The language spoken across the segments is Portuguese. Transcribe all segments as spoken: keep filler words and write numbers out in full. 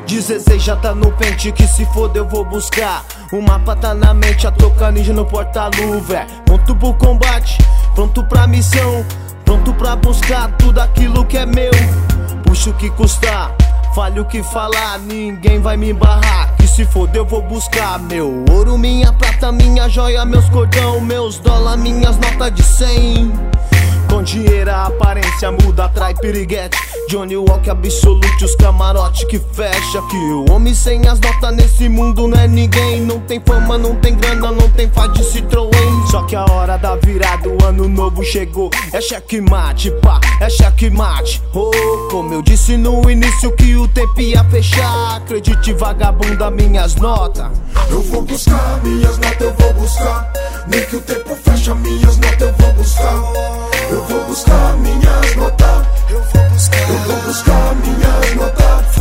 dezesseis já tá no pente, que se foda eu vou buscar. O mapa tá na mente, a toca ninja no porta-luva. Pronto pro combate, pronto pra missão, pronto pra buscar tudo aquilo que é meu. Puxa o que custar, fale o que falar, ninguém vai me barrar. Que se foda eu vou buscar meu ouro, minha prata, minha joia, meus cordão, meus dólar, minhas notas de cem. Com dinheiro a aparência muda, atrai piriguete. Johnny Walker absolute, os camarote que fecha. Que o homem sem as notas nesse mundo não é ninguém. Não tem fama, não tem grana, não tem faz de Citroën. Só que a hora da virada, o ano novo chegou. É checkmate, pá, é checkmate. Oh, como eu disse no início que o tempo ia fechar. Acredite vagabunda, minhas notas. Eu vou buscar minhas notas, eu vou buscar. Nem que o tempo fecha, minhas notas eu vou buscar. Eu vou buscar minhas notas. Eu vou buscar. Eu vou buscar minhas notas.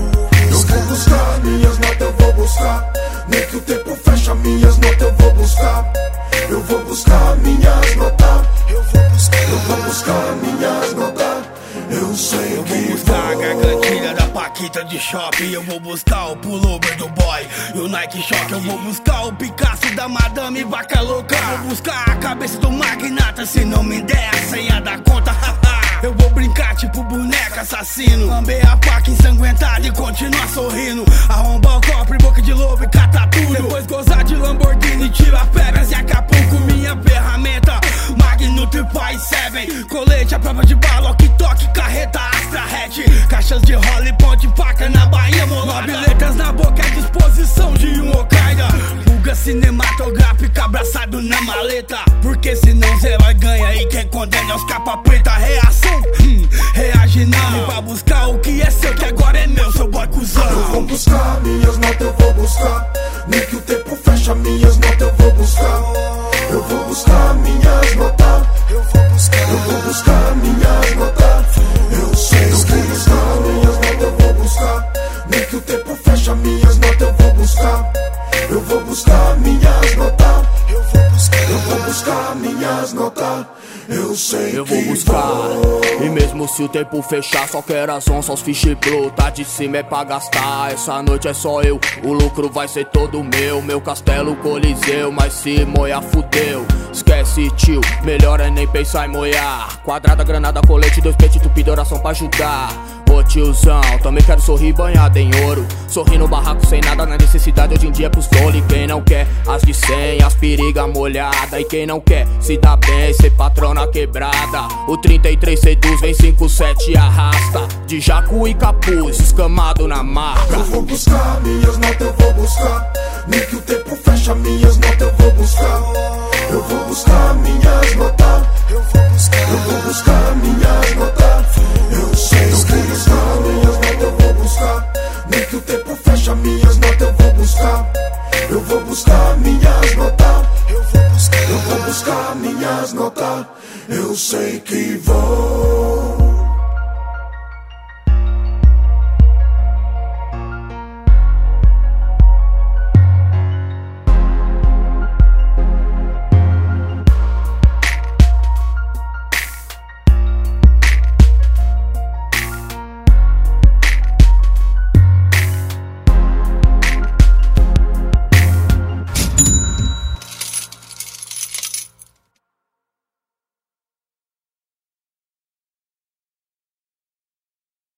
Eu vou buscar minhas notas, eu vou buscar. Nem que o tempo fecha, minhas notas eu vou buscar. Eu vou buscar minhas notas. Eu vou buscar. Eu vou buscar minhas notas. Eu sei eu que vou buscar a gargantilha da Paquita de shopping. Eu vou buscar o pullover do boy e o Nike Shock. Eu vou buscar o Picasso da Madame Vaca Louca. Eu vou buscar a cabeça do magnata, se não me der a senha da conta. Eu vou brincar tipo boneca assassino, lamber a faca ensanguentada e continuar sorrindo. Arrombar o copo, boca de lobo e catar tudo. Depois gozar de Lamborghini, tira férias e Acapulco. Minha ferramenta, Magnum Triple sete. Colete, a prova de bala, walkie-talkie, carreta, Astra hatch. Caixas de role, ponte, faca na Bahia, molada. Nove letras na boca, é disposição de um Al-Qaeda. Fuga cinematográfica, abraçado na maleta. Porque senão Zé vai ganhar e quem condena é os capa preta. Reação, hum, reage não. Pra buscar o que é seu, que agora é meu, seu boy cuzão. Eu vou buscar minhas notas, eu vou buscar. Nem que o tempo fecha, minhas notas eu vou buscar. Eu vou buscar minhas notas. Eu vou buscar. Eu vou buscar minhas notas. Eu sei eu vou buscar minhas notas, eu vou buscar. Nem que o tempo fecha, minhas notas eu vou buscar. Eu vou buscar minhas notas. Eu vou buscar. Eu vou buscar minhas notas. Eu sei eu vou buscar. E mesmo se o tempo fechar, só quero as onças, os fish blue. Tá de cima é pra gastar, essa noite é só eu. O lucro vai ser todo meu, meu castelo coliseu. Mas se moiar fudeu, esquece tio, melhor é nem pensar em moiar. Quadrada, granada, colete, dois peitos, tupido, oração pra ajudar. Ô tiozão, também quero sorrir banhado em ouro. Sorrir no barraco sem nada, na necessidade hoje em dia é pros dole. Quem não quer as de cem, as periga molhada. E quem não quer se dá bem, ser patrão na quebrada. O trinta e três seduz, vem cinco sete e arrasta. De jaco e capuz, escamado na marca. Eu vou buscar minhas notas, eu vou buscar. Nem que o tempo fecha, minhas notas eu vou buscar. Eu vou buscar minhas notas. Eu vou buscar. Eu vou buscar minhas notas. Eu sei eu vou buscar minhas notas, eu vou buscar. Nem que o tempo fecha, minhas notas eu vou buscar. Eu vou buscar minhas notas. Eu vou buscar. Eu vou buscar minhas notas. Eu sei que vou.